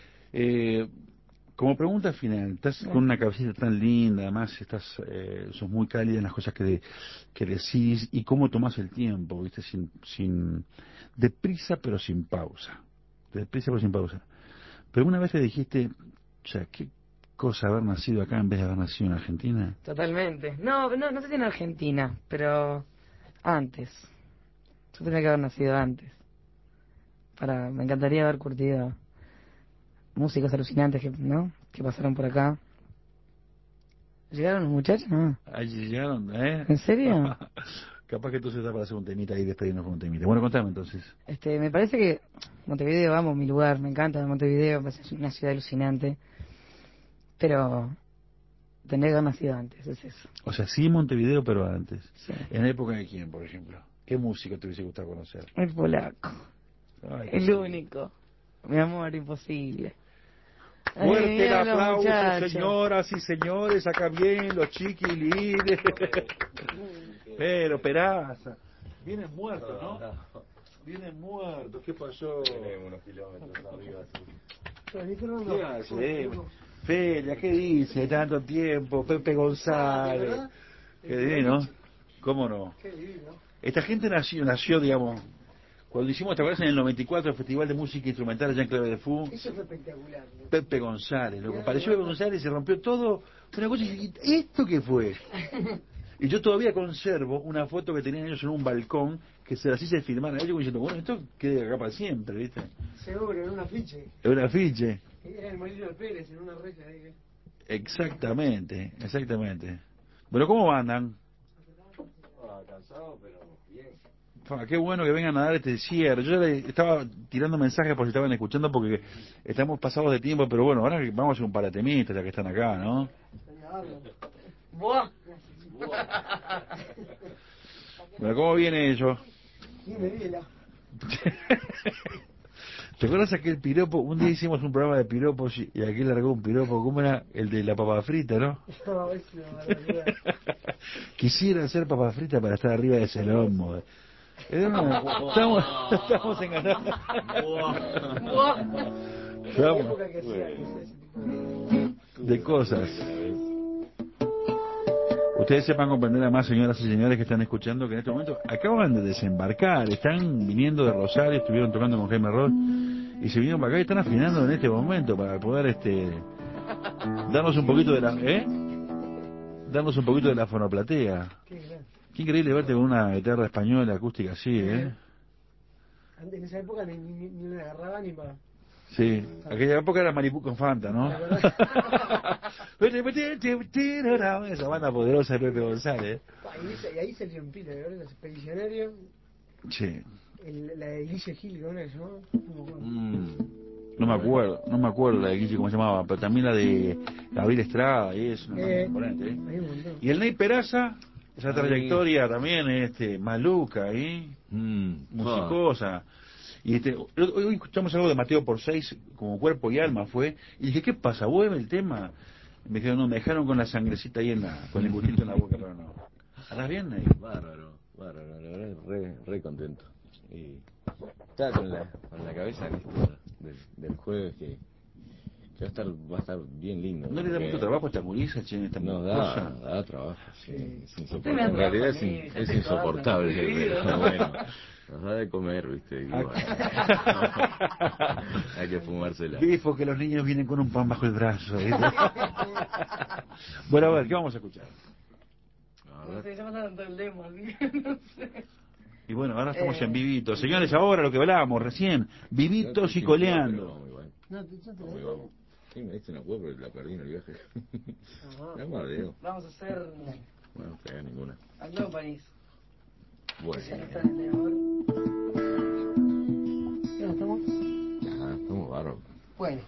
Como pregunta final, estás con una cabecita tan linda, además sos muy cálida en las cosas que decís y cómo tomás el tiempo, ¿viste? Sin deprisa pero sin pausa. Deprisa pero sin pausa. Pero una vez te dijiste, o sea, qué cosa haber nacido acá en vez de haber nacido en Argentina. Totalmente. No sé si en Argentina, pero antes. Yo tenía que haber nacido antes. Me encantaría haber curtido músicos alucinantes que pasaron por acá. ¿Llegaron los muchachos? No. Ahí llegaron, ¿eh? ¿En serio? Capaz que entonces está para hacer un temita y despedirnos con un temita. Bueno, contame entonces. Me parece que Montevideo, vamos, mi lugar, me encanta Montevideo, me parece una ciudad alucinante. Pero tendría que haber nacido antes, es eso. O sea, sí Montevideo, pero antes. Sí. ¿En la época de quién, por ejemplo? ¿Qué música te hubiese gustado conocer? El polaco. Ay, El sí. único. Mi amor, imposible. Fuerte el Ay, los aplauso, muchachos. señoras y señores, acá bien los chiquilines. Pero, Peraza, vienen muertos, ¿no? Vienen muertos, ¿qué pasó? Tenemos unos kilómetros arriba. ¿Qué hace? Feria, ¿qué dice? Tanto tiempo, Pepe González. Qué divino, ¿cómo no? Esta gente nació, digamos, cuando hicimos, ¿te acuerdas? En el 94 el Festival de Música Instrumental allá en Clave de Fu. Eso fue espectacular, ¿no? Pepe González, lo que apareció Pepe González, se rompió todo, una cosa, y ¿esto qué fue? Y yo todavía conservo una foto que tenían ellos en un balcón, que así se filmaron ellos, diciendo, bueno, esto queda acá para siempre, ¿viste? Seguro, en un afiche. Es un afiche. Era el Molino de Pérez, en una reja ahí. Exactamente. Bueno, ¿cómo andan? Cansado, pero bien. Qué bueno que vengan a dar este cierre. Yo ya le estaba tirando mensajes por si estaban escuchando porque estamos pasados de tiempo, pero bueno, ahora vamos a hacer un par de temitas ya que están acá, ¿no? ¡Buah! Bueno, ¿cómo viene ello? Dime, Viela. ¿Te acuerdas aquel piropo? Un día hicimos un programa de piropos y aquel largó un piropo, ¿cómo era? El de la papa frita, ¿no? No, es una barbaridad. Quisiera hacer papa frita para estar arriba de ese lomo. Estamos enganando. La época que hacía ese tipo De cosas. Ustedes sepan comprender además, señoras y señores que están escuchando, que en este momento acaban de desembarcar, están viniendo de Rosario, estuvieron tocando con Jaime Ross y se vinieron para acá y están afinando en este momento para poder darnos un poquito de darnos un poquito de la fonoplatea. Qué increíble verte con una guitarra española acústica así, ¿eh? Antes, en esa época ni la agarraba ni para... Sí, aquella época era Maripú con Fanta, ¿no? Esa banda poderosa de Pepe González. Y ahí salió en pila, ¿verdad? Los Expedicionarios. Sí. La de Guille Gil, ¿cómo era que se llamaba? No me acuerdo la de Guille cómo se llamaba, pero también la de Gabriel Estrada y eso, componente, ¿eh? Hay un montón. Y el Ney Peraza, esa trayectoria también, maluca, musicosa. Y hoy escuchamos algo de Mateo por 6, como cuerpo y alma fue, y dije, ¿qué pasa? ¿Vuelve el tema? Y me dijeron, no, me dejaron con la sangrecita ahí con el gustito en la boca, pero no. ¿Estás bien, Ney? Bárbaro, la verdad, re contento. Y estaba con la cabeza en esto del jueves que va a estar bien lindo. ¿No le da mucho trabajo a esta gurisa, che, esta No, cosa? da trabajo, sí, es me insoportable. da En realidad trabajo, es insoportable, pero bueno, nos da de comer, viste, y bueno, hay que fumársela. Dijo que los niños vienen con un pan bajo el brazo, ¿viste? Bueno, a ver, ¿qué vamos a escuchar? No sé, ya pasaron todo el demo, así que no sé. Y bueno, ahora estamos en Vivitos. Señores, ahora lo que hablábamos recién, Vivitos y coleando. No, yo te lo Muy digo. vamos. Sí, me diste una cueva, pero la perdí en el viaje. La madre. Vamos a hacer Bueno, no pega ninguna. Aló París. Bueno. Ya no está en el tenedor. ¿Ya estamos? Ajá, estamos bárbaros. Bueno.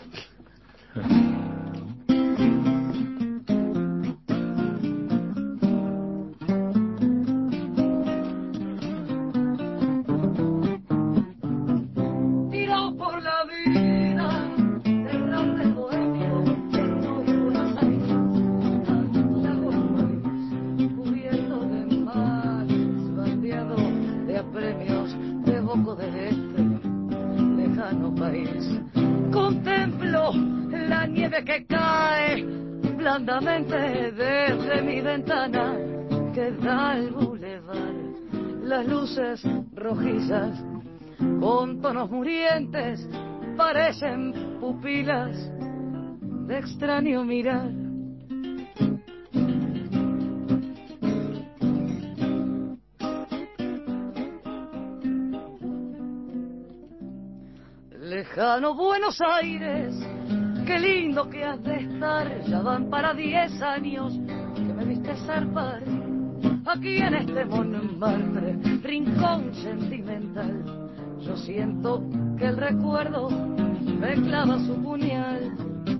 Tiro por la vida, errante bohemio, en novio Buenos Aires, lago París, cubierto de males, bandeado de apremios, de boco del este, lejano país. Contemplo la nieve que cae blandamente desde mi ventana que da al bulevar, las luces rojizas con tonos murientes parecen pupilas de extraño mirar. Lejano Buenos Aires, qué lindo que has de estar, ya van para 10 años que me viste zarpar. Aquí en este Montmartre, rincón sentimental, yo siento que el recuerdo me clava su puñal.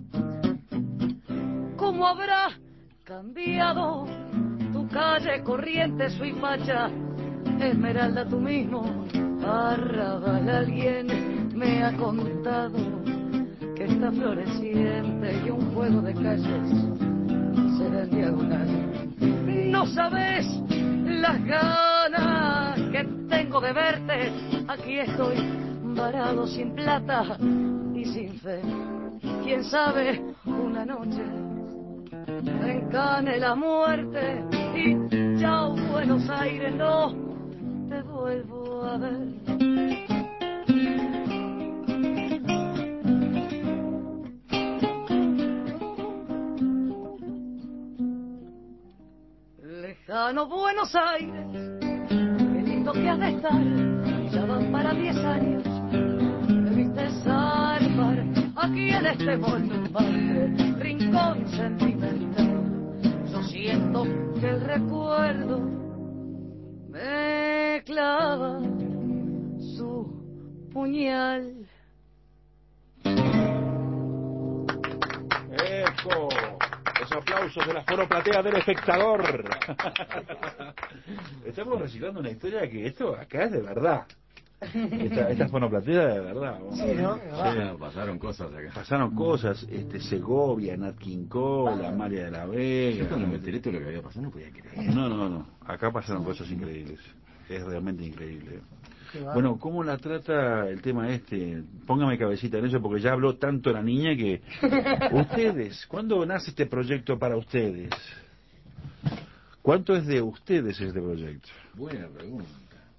¿Cómo habrá cambiado tu calle, Corrientes, Suipacha, Esmeralda, tú mismo, Arrabal? Alguien me ha contado que está floreciente y un juego de calles será en diagonal. No sabes las ganas que tengo de verte. Aquí estoy varado sin plata y sin fe. Quién sabe, una noche me encane la muerte y chao Buenos Aires, no te vuelvo a ver. Lejano Buenos Aires, qué lindo que has de estar, ya van para 10 años, me viste zarpar, aquí en este Montmartre, rincón sentimental, yo siento que el recuerdo me clava su puñal. ¡Eco! Los aplausos de la foroplatea del espectador. Estamos reciclando una historia que esto acá es de verdad. Esta fonoplatea de verdad. ¿No? Sí, ¿no? Sí, pasaron cosas acá. Pasaron cosas, Segovia, Nat King Cole, Amalia de la Vega. Yo cuando me enteré todo lo que había pasado no podía creer. No. Acá pasaron cosas increíbles. Es realmente increíble. Bueno, ¿cómo la trata el tema este? Póngame cabecita en eso porque ya habló tanto la niña que... Ustedes, ¿cuándo nace este proyecto para ustedes? ¿Cuánto es de ustedes este proyecto? Buena pregunta.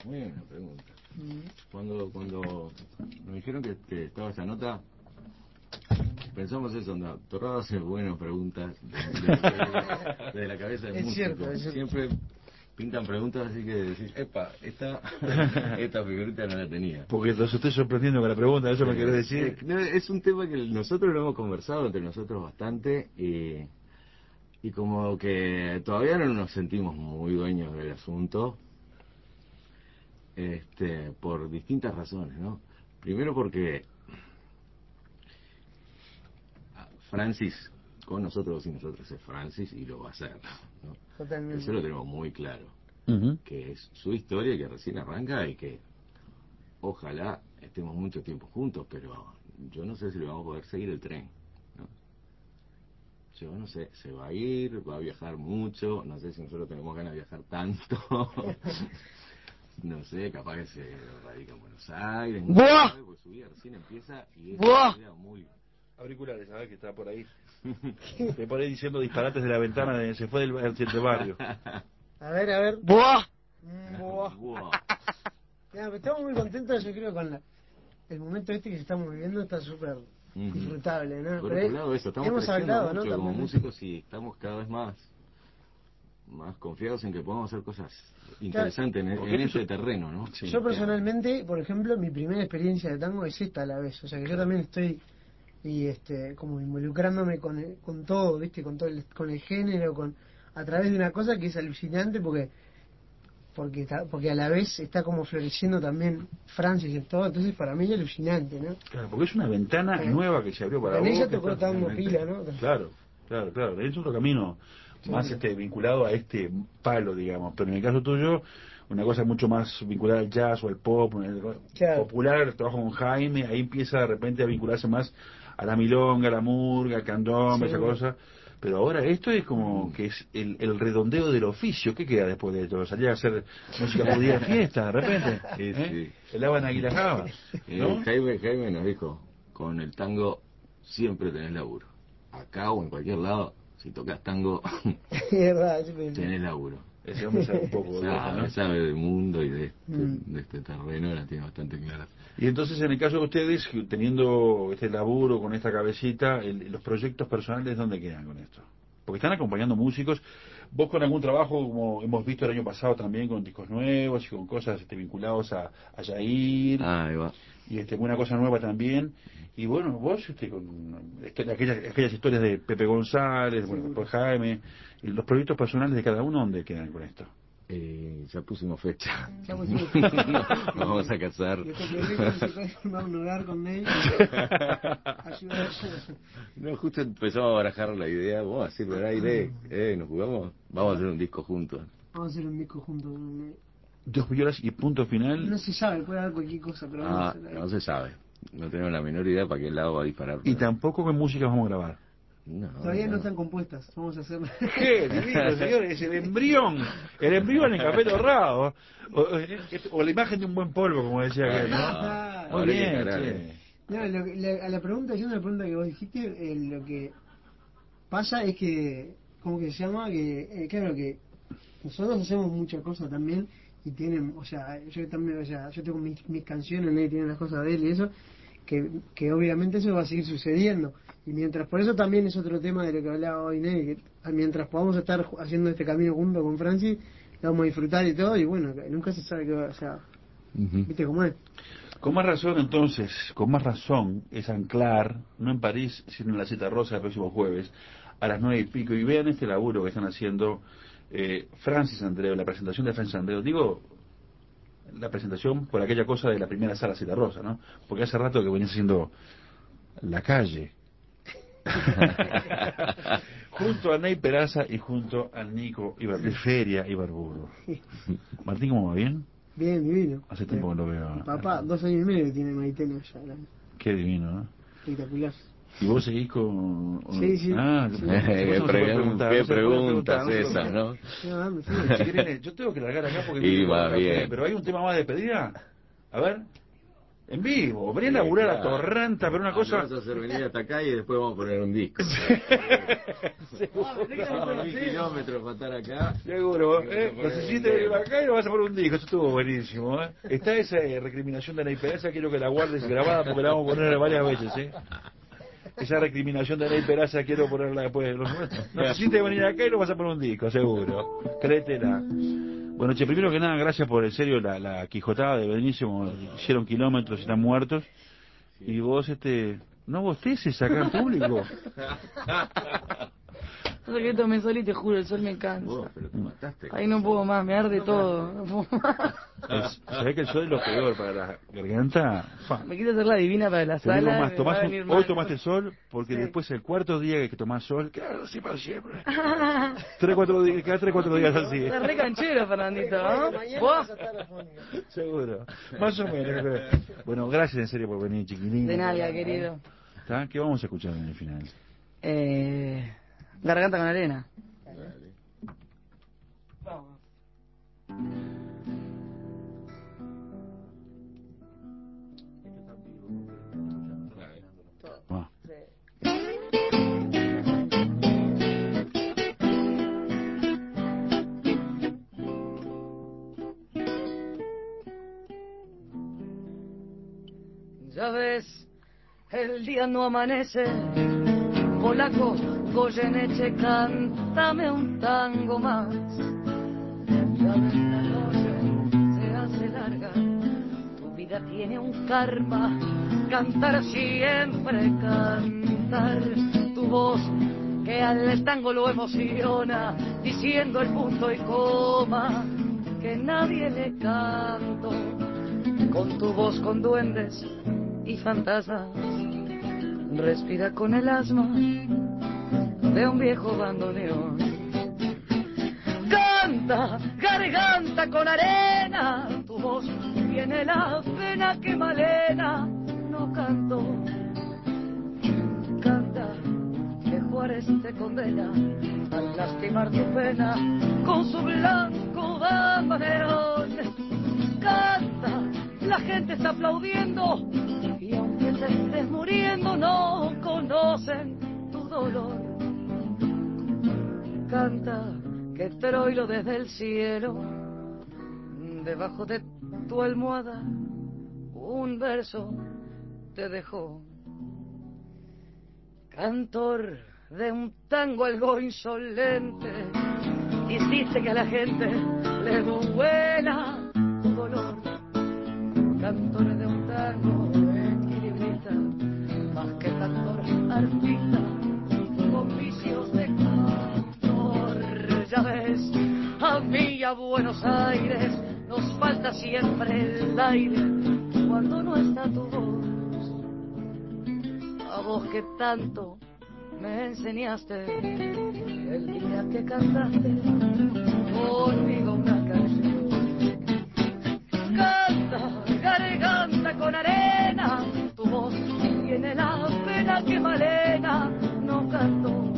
Cuando nos dijeron que estaba esa nota, pensamos eso, Torrado hace buenas preguntas desde la cabeza del músico. Cierto. Siempre pintan preguntas así que decís, epa, esta figurita no la tenía. Porque los estoy sorprendiendo con la pregunta, ¿eso me querés decir? Es un tema que nosotros lo hemos conversado entre nosotros bastante y como que todavía no nos sentimos muy dueños del asunto, por distintas razones, ¿no? Primero porque Francis, con nosotros o sin nosotros, es Francis y lo va a hacer, ¿no? Totalmente. Eso lo tenemos muy claro, Uh-huh. que es su historia que recién arranca y que ojalá estemos mucho tiempo juntos, pero yo no sé si le vamos a poder seguir el tren, ¿no? Yo no sé, se va a ir, va a viajar mucho, no sé si nosotros tenemos ganas de viajar tanto. No sé, capaz que se radica en Buenos Aires. ¡Buah! Porque su vida recién empieza y es ¡Buah! una vida muy... Auriculares, a ver que está por ahí. Me pone diciendo disparates de la ventana, se fue del barrio. A ver. ¡Buah! Buah. Buah. Ya, pero estamos muy contentos, yo creo, con el momento que estamos viviendo está súper disfrutable, ¿no? Por otro lado, eso, estamos hemos creciendo hablado, mucho ¿no? como También. músicos y estamos cada vez más confiados en que podamos hacer cosas interesantes en ese terreno, ¿no? Sí, Yo personalmente, por ejemplo, mi primera experiencia de tango es esta a la vez, o sea que yo también estoy como involucrándome con todo, ¿viste? Con todo con el género, a través de una cosa que es alucinante porque a la vez está como floreciendo también Francis y todo, entonces para mí es alucinante, ¿no? Claro, porque es una ventana nueva que se abrió para En vos. ella que tocó está tango realmente- pila, ¿no? Claro. Es otro camino más Sí. vinculado a este palo, digamos. Pero en el caso tuyo, una cosa mucho más vinculada al jazz o al pop, Claro. popular, el trabajo con Jaime, ahí empieza de repente a vincularse más a la milonga, a la murga, al candombe, Sí. esa cosa. Pero ahora esto es como que es el redondeo del oficio. ¿Qué queda después de esto? ¿Salir a hacer música judía de fiesta de repente? Sí. El Habana Aguilajaba, ¿no? Jaime nos dijo, con el tango siempre tenés laburo. Acá o en cualquier lado, si tocas tango, Es verdad, yo pensé. tenés laburo. Ese hombre sabe un poco de eso, ¿no? Sabe del mundo y de este terreno, la tiene bastante clara. Y entonces, en el caso de ustedes, teniendo este laburo con esta cabecita, los proyectos personales, ¿dónde quedan con esto? Porque están acompañando músicos. Vos con algún trabajo, como hemos visto el año pasado también, con discos nuevos y con cosas vinculados a Yair, Ahí va. y una cosa nueva también. Y bueno, vos con aquellas historias de Pepe González, bueno, después Jaime, y los proyectos personales de cada uno, ¿dónde quedan con esto? Ya pusimos fecha. Ya pusimos Vamos a casar. Yo se puede formar un hogar con él. Ayudar. No, justo empezamos a barajar la idea, vamos a hacerlo al aire, nos jugamos, vamos a hacer un disco juntos. Vamos a hacer un disco juntos. 2 violas y punto final. No se sabe, puede haber cualquier cosa, pero vamos a hacer ahí. No se sabe, no tenemos la menor idea para qué lado va a disparar. Y tampoco qué música vamos a grabar. Todavía no están compuestas, vamos a hacer. ¡Qué divino, señores! Es el embrión en café torrado. O la imagen de un buen polvo, como decía aquel, ¿no? Muy bien, che. No, a la pregunta, yo una pregunta que vos dijiste, lo que pasa es que, ¿cómo que se llama? Que, claro que nosotros hacemos muchas cosas también y tienen, o sea, yo también, o sea, yo tengo mis canciones, nadie tiene las cosas de él y eso, que obviamente eso va a seguir sucediendo. Y mientras, por eso también es otro tema de lo que hablaba hoy, Ney, que mientras podamos estar haciendo este camino junto con Francis, lo vamos a disfrutar y todo, y bueno, nunca se sabe qué va, o sea, ¿viste cómo es? Con más razón, entonces, con más razón es anclar, no en París, sino en la Cita Rosa el próximo jueves, a las 9:00. Y vean este laburo que están haciendo Francis Andreu, la presentación de Francis Andreu. Digo, la presentación por aquella cosa de la primera sala Cita Rosa, ¿no? Porque hace rato que venías haciendo la calle. Junto a Ney Peraza y junto a Nico de Feria Ibarburu. Martín, ¿cómo va? ¿Bien? Bien, divino. Hace tiempo que lo veo. Mi papá, 2 años y medio que tiene Maitena ya. Qué divino, ¿no? Espectacular. ¿Y vos seguís con...? Sí, sí. ¿Qué preguntas esas, no? Yo tengo que largar acá porque... Y va bien. Pero hay un tema más de despedida. A ver... En vivo, venía a laburar a Torranta, pero una cosa... Vamos a hacer venir hasta acá y después vamos a poner un disco. Vamos 1000 kilómetros para estar acá. Seguro, necesitas venir acá y lo vas a poner un disco. Eso estuvo buenísimo, ¿eh? Está esa recriminación de la Peraza, quiero que la guardes grabada porque la vamos a poner varias veces, ¿eh? Esa recriminación de Ney Peraza quiero ponerla después. No necesitas venir acá y lo vas a poner un disco, seguro. Créetela. Bueno, che, primero que nada, gracias por, en serio, la quijotada de Benísimo. Hicieron kilómetros y están muertos. Y vos, no bosteces acá en público. No sé que tomé sol y te juro, el sol me cansa. Pero te mataste. Ahí no puedo más, me arde todo. No puedo más. ¿Sabés que el sol es lo peor para la garganta? Me quise hacer la divina para la Te digo sala. más, Me hoy tomaste sol, porque Sí. después el cuarto día que tomás sol, claro, sí, para siempre. 3-4 días, cada 3-4 días así. Estás re canchero, Fernandito, ¿no? Mañana ¿Vos? vas a estar afónico. Seguro. Más o menos. Bueno, gracias en serio por venir, chiquilín. De nada, querido. ¿Está? ¿Qué vamos a escuchar en el final? Garganta con arena. Va. Ya ves, el el día no amanece. Polaco, Goyeneche, cántame un tango más. Ya ves, la noche se hace larga, tu vida tiene un karma. Cantar siempre, cantar. Tu voz que al tango lo emociona, diciendo el punto y coma que nadie le canto. Con tu voz con duendes y fantasmas, respira con el asma de un viejo bandoneón. Canta, garganta con arena, tu voz tiene la pena que Malena no cantó. Canta, que Juárez te condena al lastimar tu pena con su blanco bandoneón. Canta, la gente está aplaudiendo y aunque te estés muriendo no conocen tu dolor. Canta, que Troilo desde el cielo, debajo de tu almohada, un verso te dejó. Cantor de un tango algo insolente, hiciste que a la gente le duela tu dolor. Cantor de un tango equilibrista, más que cantor artista, con vicios de cantor. Ya ves, a mí y a Buenos Aires nos falta siempre el aire cuando no está tu voz. A vos que tanto me enseñaste el día que cantaste conmigo una canción. Canta, garganta con arena, tu voz tiene la pena que Malena no cantó.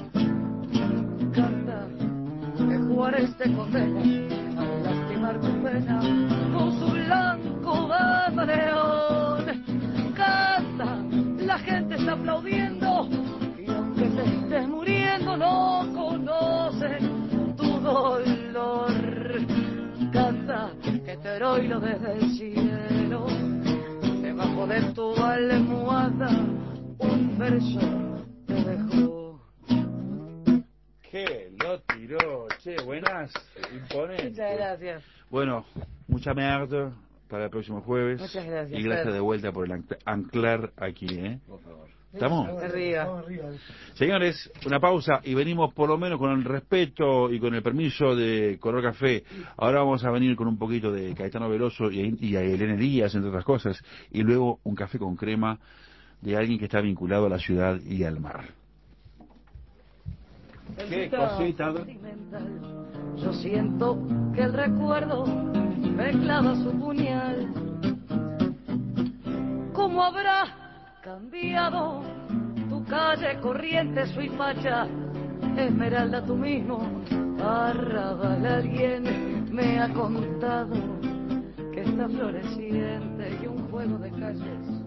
Canta, que Juárez te condena al lastimar tu pena con su blanco bandoneón. Canta, la gente está aplaudiendo y aunque te estés muriendo no conocen tu dolor. Canta, que Troilo desde el cielo, debajo de tu almohada, un verso te dejó. ¿Qué? Lo tiró. Che, buenas. Imponente. Muchas gracias. Bueno, mucha mierda para el próximo jueves. Muchas gracias. Y gracias de vuelta por el anclar aquí, ¿eh? Por favor. ¿Estamos? Arriba. Señores, una pausa y venimos por lo menos con el respeto y con el permiso de Color Café. Ahora vamos a venir con un poquito de Caetano Veloso y a Elena Díaz, entre otras cosas, y luego un café con crema de alguien que está vinculado a la ciudad y al mar. ¿Qué cosita? Yo siento que el recuerdo me clava su puñal. ¿Cómo habrá cambiado tu calle, Corrientes, Suipacha, Esmeralda, tú mismo, Arrabal? Alguien me ha contado que está floreciente y un juego de calles